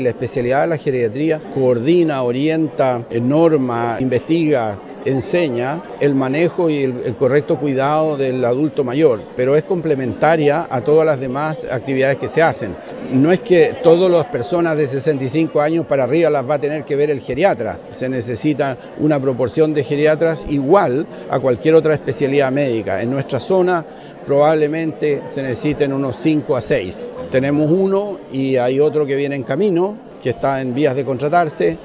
La especialidad de la geriatría coordina, orienta, norma, investiga, enseña el manejo y el correcto cuidado del adulto mayor, pero es complementaria a todas las demás actividades que se hacen. No es que todas las personas de 65 años para arriba las va a tener que ver el geriatra, se necesita una proporción de geriatras igual a cualquier otra especialidad médica. En nuestra zona probablemente se necesiten unos 5 a 6. Tenemos uno y hay otro que viene en camino, que está en vías de contratarse.